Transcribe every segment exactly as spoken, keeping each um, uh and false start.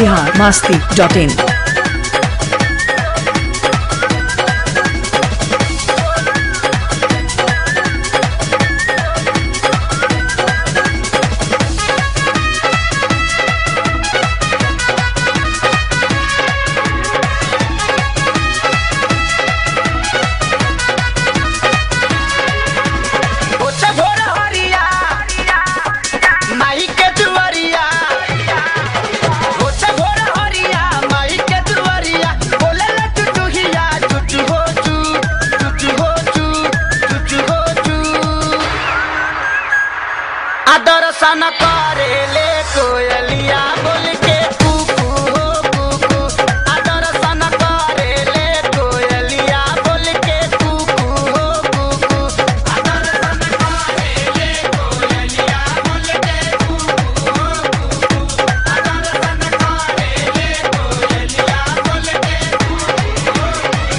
Bihar Masti dot इन। दर्शन करेले कोयलिया बोल के कुकू हो कुकू। दर्शन करेले कोयलिया बोल के कुकू हो कुकू। दर्शन करेले कोयलिया बोल के कुकू हो कुकू। दर्शन करेले कोयलिया बोल के कुकू हो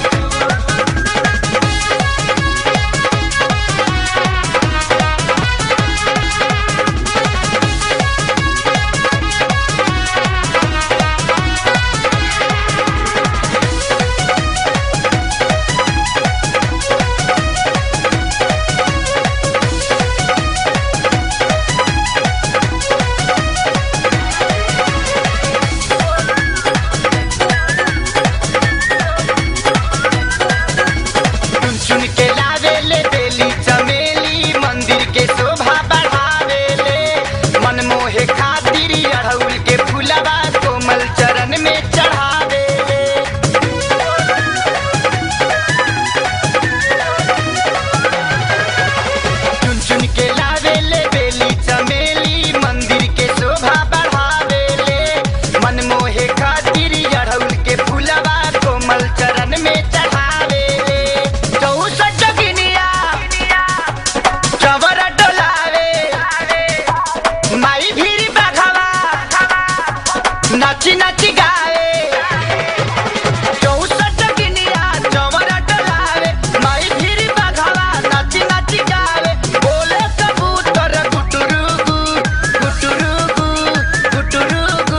नाची नाची गाए चौसठ गिनिया चवरा डोलावे माई फिरी बाघावा नाची नाची गावे बोले कबूतर गुटुरुगु गुटुरुगु गुटुरुगु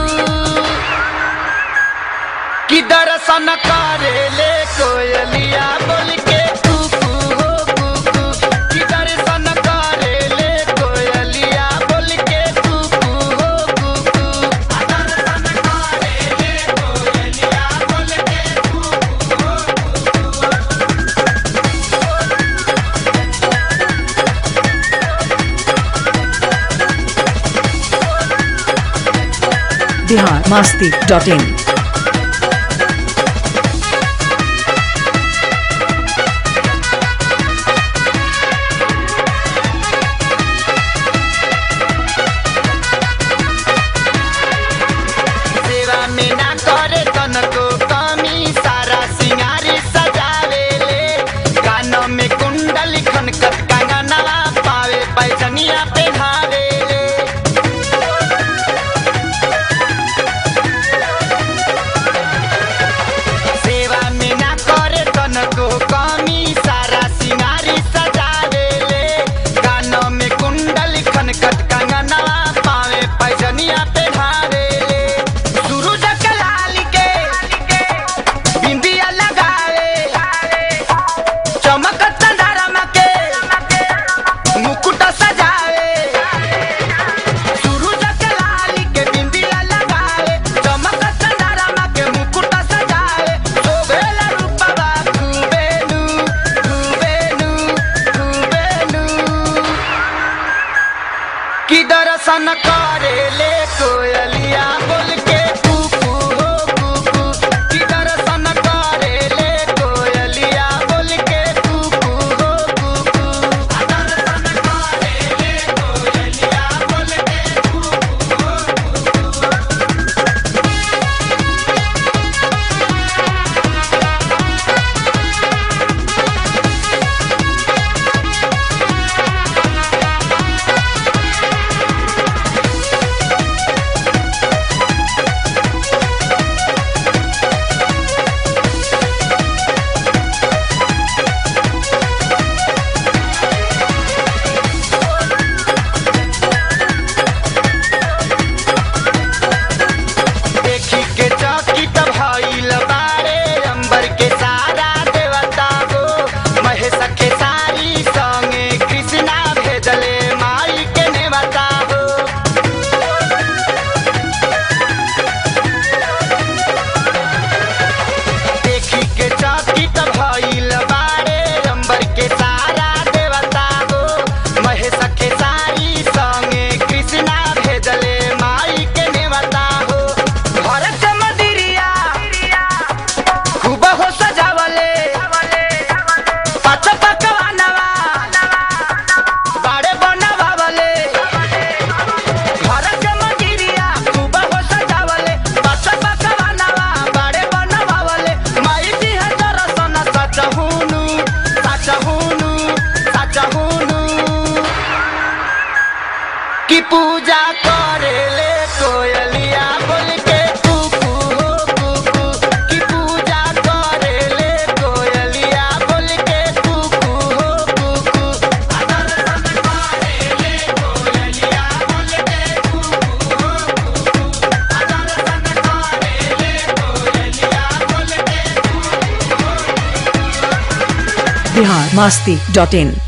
कि दर्शन करेले कोयलिया बोल के कुकू हो कुकू। कि दर्शन करेले कोयलिया बोल के कुकू हो कुकू। Bihar Masti dot in. सेवा में ना करे तनको कमी सारा सिंगारी सजावेले कानों में कुंडली खनकत कंगनवा पावे पैजनिया पहनावेले। सेवा में ना करे तनको कमी सारा सिंगारी सजावेले कानों में कुंडली खनकत कंगनवा पावे पैजनिया पहनावेले। सूरज के लाली के बिंदिया लगावे चमकत धर्म के मुकुट सजावे। सूरज के लाली के बिंदिया लगावे चमकत धर्म के मुकुट सजावे। शोभेला रूपवा खूबेनु खूबेनु खूबेनु कि दर्शन करेले कोयलिया बोल के कुकू हो कुकू। कि दर्शन करेले कोयलिया बोल के कुकू हो कुकू। दर्शन करेले कोयलिया बोल के कुकू हो कुकू। कि पूजा करे ले कोयलिया बोल के कुकू हो कुकू कि पूजा करे ले कोयलिया बोल के कुकू हो कुकू दर्शन करे ले कोयलिया बोल के कुकू हो कुकू दर्शन करे ले कोयलिया बोल के बिहार मस्ती डॉट इन।